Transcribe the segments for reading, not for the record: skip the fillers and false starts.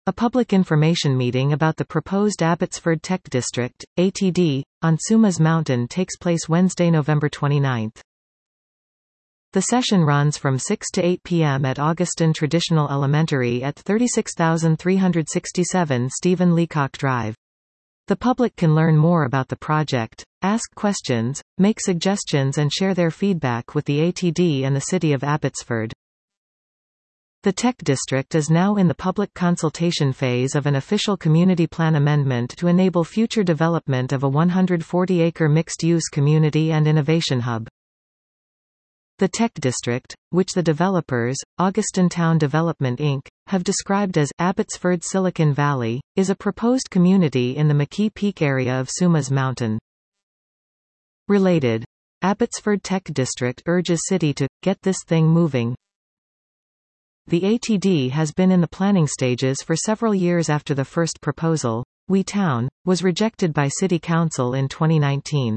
A public information meeting about the proposed Abbotsford Tech District, ATD, on Sumas Mountain takes place Wednesday, November 29. The session runs from 6 to 8 p.m. at Augustin Traditional Elementary at 36,367 Stephen Leacock Drive. The public can learn more about the project, ask questions, make suggestions and share their feedback with the ATD and the City of Abbotsford. The Tech District is now in the public consultation phase of an official community plan amendment to enable future development of a 140-acre mixed-use community and innovation hub. The Tech District, which the developers, Augustin Town Development Inc., have described as Abbotsford Silicon Valley, is a proposed community in the McKee Peak area of Sumas Mountain. Related. Abbotsford Tech District urges City to get this thing moving. The ATD has been in the planning stages for several years after the first proposal, We Town, was rejected by City Council in 2019.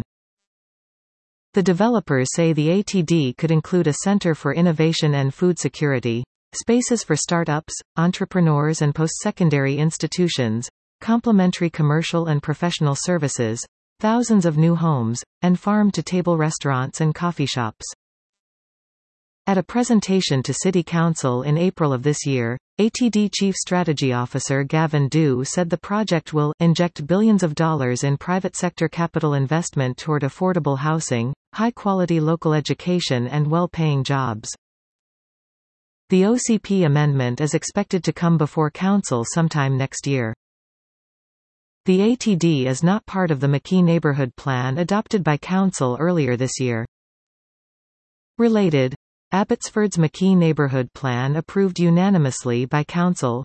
The developers say the ATD could include a center for innovation and food security, spaces for startups, entrepreneurs and post-secondary institutions, complementary commercial and professional services, thousands of new homes, and farm-to-table restaurants and coffee shops. At a presentation to City Council in April of this year, ATD Chief Strategy Officer Gavin Dew said the project will inject billions of dollars in private sector capital investment toward affordable housing, high-quality local education and well-paying jobs. The OCP amendment is expected to come before Council sometime next year. The ATD is not part of the McKee Neighbourhood Plan adopted by Council earlier this year. Related. Abbotsford's McKee Neighbourhood Plan approved unanimously by Council.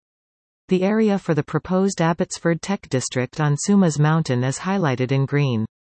The area for the proposed Abbotsford Tech District on Sumas Mountain is highlighted in green.